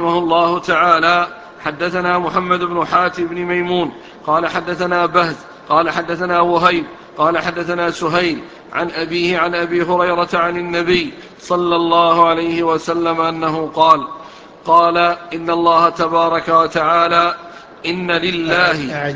رحمه الله تعالى: حدثنا محمد بن حاتم بن ميمون قال حدثنا بهز قال حدثنا وهيب قال حدثنا سهيل عن أبيه عن أبي هريرة عن النبي صلى الله عليه وسلم أنه قال إن الله تبارك وتعالى إن لله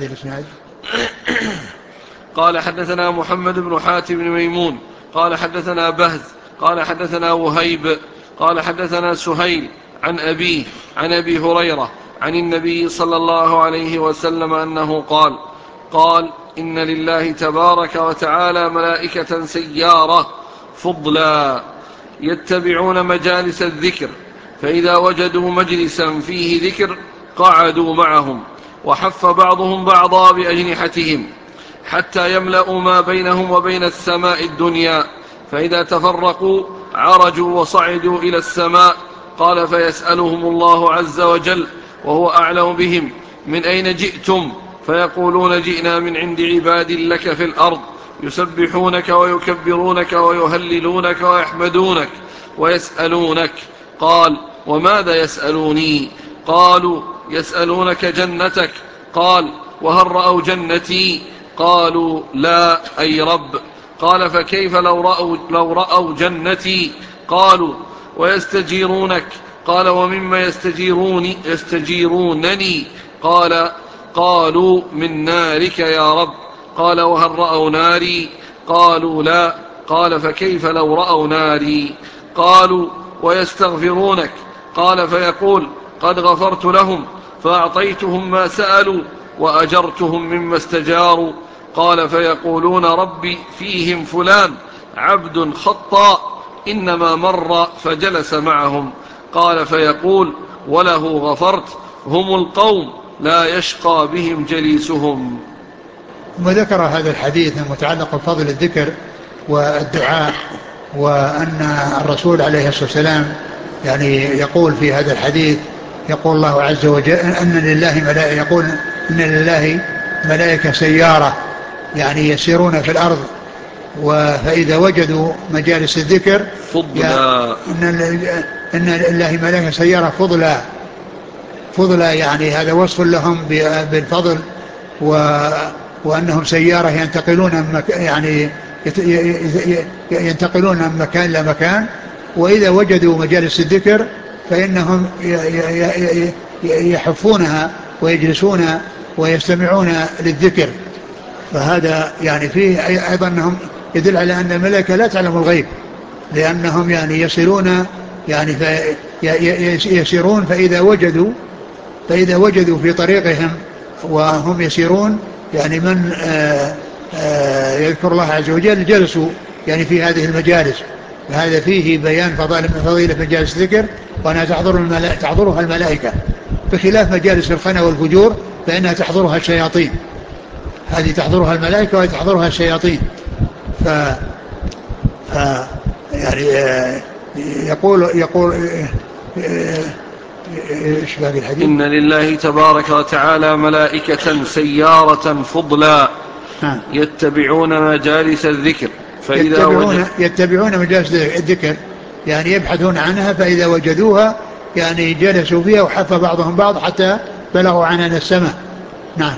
قال حدثنا محمد بن حاتم بن ميمون قال حدثنا بهز قال حدثنا وهيب قال حدثنا سهيل عن أبيه عن أبي هريرة عن النبي صلى الله عليه وسلم أنه قال إن لله تبارك وتعالى ملائكة سيارة فضلا يتبعون مجالس الذكر، فإذا وجدوا مجلسا فيه ذكر قعدوا معهم، وحف بعضهم بعضا بأجنحتهم حتى يملأوا ما بينهم وبين السماء الدنيا، فإذا تفرقوا عرجوا وصعدوا إلى السماء. قال فيسألهم الله عز وجل وهو أعلم بهم: من أين جئتم؟ فيقولون جئنا من عند عباد لك في الأرض يسبحونك ويكبرونك ويهللونك ويحمدونك ويسألونك. قال وماذا يسألوني؟ قالوا يسألونك جنتك. قال وهل رأوا جنتي؟ قالوا لا أي رب. قال فكيف لو رأوا جنتي؟ قالوا ويستجيرونك. قال ومما يستجيرونني؟ قالوا من نارك يا رب. قال وهل رأوا ناري؟ قالوا لا. قال فكيف لو رأوا ناري؟ قالوا ويستغفرونك. قال فيقول قد غفرت لهم فأعطيتهم ما سألوا وأجرتهم مما استجاروا. قال فيقولون ربي فيهم فلان عبد خطاء إنما مر فجلس معهم. قال فيقول وله غفرت، هم القوم لا يشقى بهم جليسهم. ثم ذكر هذا الحديث المتعلق بفضل الذكر والدعاء، وأن الرسول عليه الصلاة والسلام يعني يقول في هذا الحديث، يقول الله عز وجل يقول إن لله ملائكة سيارة، يعني يسيرون في الأرض، فإذا وجدوا مجالس الذكر فضلا، إن لله ملائكة سيارة فضلا، يعني هذا وصف لهم بالفضل، وأنهم سيارة ينتقلون من مكان إلى مكان، وإذا وجدوا مجالس الذكر فإنهم يحفونها ويجلسون ويستمعون للذكر. فهذا يعني فيه أيضا أنهم يدل على أن الملائكة لا تعلم الغيب، لأنهم يعني يسيرون فإذا وجدوا في طريقهم وهم يسيرون يعني من يذكر الله عز وجل جلسوا يعني في هذه المجالس. فهذا فيه بيان فضيلة مجالس الذكر، وأنها تحضرها الملائكة، بخلاف مجالس الخنا والفجور فإنها تحضرها الشياطين. هذه تحضرها الملائكة وتحضرها الشياطين. يعني يقول ايش باقي الحديث؟ إن لله تبارك وتعالى ملائكة سيارة فضلا يتبعون مجالس الذكر، فإذا يتبعون مجالس الذكر يعني يبحثون عنها، فإذا وجدوها يعني جلسوا فيها وحف بعضهم بعض حتى بلغوا عنان السماء. نعم.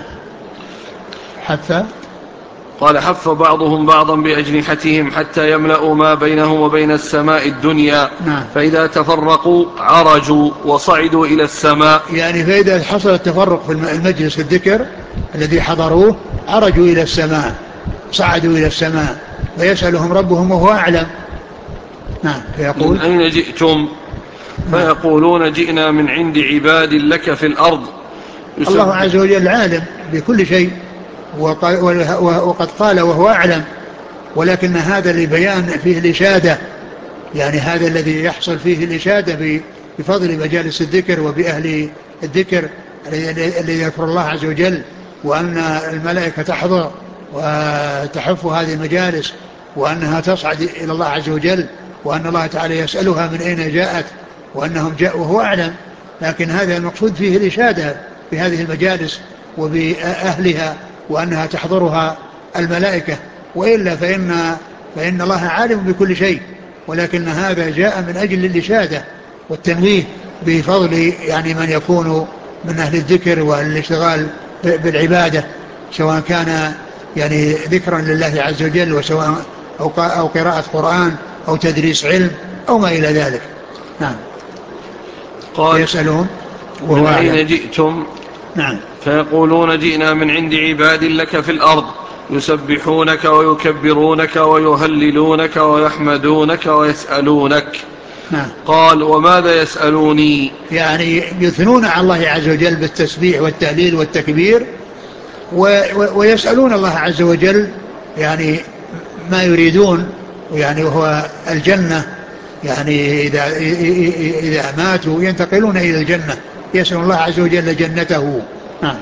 قال حف بعضهم بعضا بأجنحتهم حتى يملأوا ما بينهم وبين السماء الدنيا. نعم. فإذا تفرقوا عرجوا وصعدوا إلى السماء، يعني فإذا حصل التفرق في المجلس الذكر الذي حضروه عرجوا إلى السماء، صعدوا إلى السماء، فيسألهم ربهم وهو أعلم. نعم. فيقول من أين جئتم؟ فيقولون جئنا من عند عباد لك في الأرض. الله عز وجل عالم بكل شيء، وقد قال وهو أعلم، ولكن هذا لبيان فيه الإشادة، يعني هذا الذي يحصل فيه الإشادة بفضل مجالس الذكر وبأهل الذكر الذي يذكر الله عز وجل، وأن الملائكة تحضر وتحف هذه المجالس، وأنها تصعد إلى الله عز وجل، وأن الله تعالى يسألها من أين جاءت، وأنهم جاءوا وهو أعلم. لكن هذا المقصود فيه الإشادة بهذه المجالس وبأهلها، وأنها تحضرها الملائكة، وإلا فإن الله عالم بكل شيء، ولكن هذا جاء من أجل الإشادة والتنويه بفضل يعني من يكون من أهل الذكر والاشتغال بالعبادة، سواء كان يعني ذكرا لله عز وجل، وسواء أو قراءة قرآن أو تدريس علم أو ما إلى ذلك. نعم. قال: يسألون وهو من أعلم. أين جئتم؟ نعم. فيقولون: جئنا من عند عباد لك في الأرض يسبحونك ويكبرونك ويهللونك ويحمدونك ويسألونك. نعم. قال: وماذا يسألوني؟ يعني يثنون على الله عز وجل بالتسبيح والتهليل والتكبير، ويسألون الله عز وجل يعني ما يريدون، يعني وهو الجنة. يعني إذا ماتوا ينتقلون إلى الجنة، يسأل الله عز وجل جنته. نعم.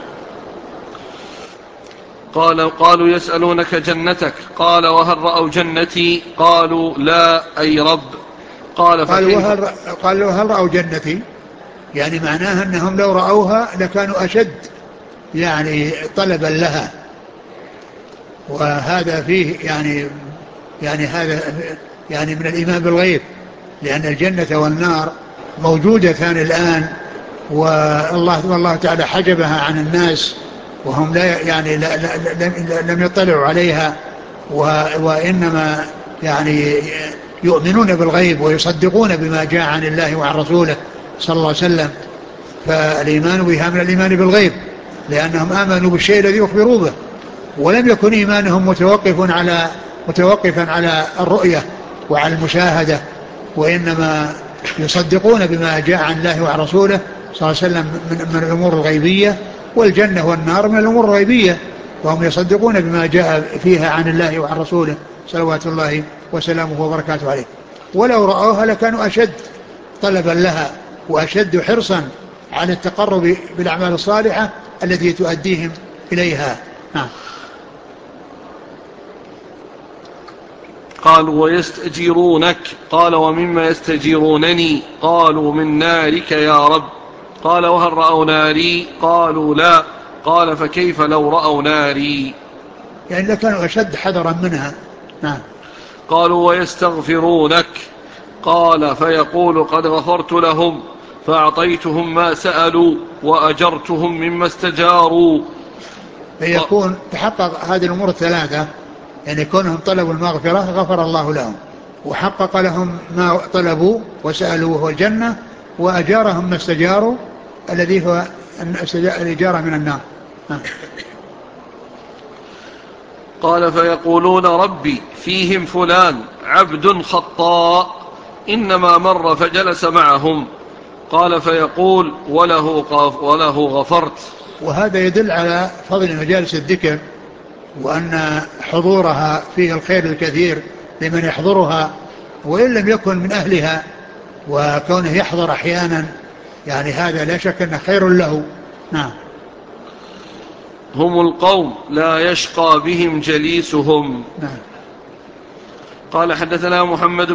قالوا: يسألونك جنتك. قال: وهل رأوا جنتي؟ قالوا: لا، أي رب. قال: فكيف؟ قالوا هل رأوا جنتي؟ يعني معناها أنهم لو رأوها لكانوا أشد يعني طلبا لها. وهذا فيه يعني هذا يعني من الإيمان بالغيب، لأن الجنة والنار موجودتان الآن، والله تعالى حجبها عن الناس، وهم لا يعني لم يطلعوا عليها، وإنما يعني يؤمنون بالغيب ويصدقون بما جاء عن الله وعن رسوله صلى الله عليه وسلم. فالإيمان بها من الإيمان بالغيب، لأنهم آمنوا بالشيء الذي أخبروا به، ولم يكن إيمانهم متوقفا على الرؤية وعلى المشاهدة، وإنما يصدقون بما جاء عن الله وعن رسوله صلى الله عليه وسلم من الأمور الغيبية. والجنة والنار من الأمور الغيبية، وهم يصدقون بما جاء فيها عن الله وعن رسوله صلوات الله وسلامه وبركاته عليه. ولو رأوها لكانوا أشد طلبا لها وأشد حرصا على التقرب بالأعمال الصالحة التي تؤديهم إليها. نعم. قالوا: ويستجيرونك. قال: ومما يستجيرونني؟ قالوا: من نارك يا رب. قال: وهل رأوا ناري؟ قالوا: لا. قال: فكيف لو رأوا ناري؟ يعني لكانوا أشد حذرا منها. نعم. قالوا: ويستغفرونك. قال: فيقول: قد غفرت لهم فأعطيتهم ما سألوا وأجرتهم مما استجاروا. فيكون تحقق هذه الأمور الثلاثة، يعني كونهم طلبوا المغفرة غفر الله لهم، وحقق لهم ما طلبوا وسألوا وهو الجنة، وأجارهم ما استجاروا الذي هو الإجارة من النار. قال: فيقولون: ربي فيهم فلان عبد خطاء إنما مر فجلس معهم. قال: فيقول: وله غفرت. وهذا يدل على فضل مجالس الذكر، وأن حضورها فيه الخير الكثير لمن يحضرها، وإن لم يكن من أهلها، وكونه يحضر أحيانا يعني هذا لا شك أنه خير له. نعم. هم القوم لا يشقى بهم جليسهم. نعم. قال: حدثنا محمد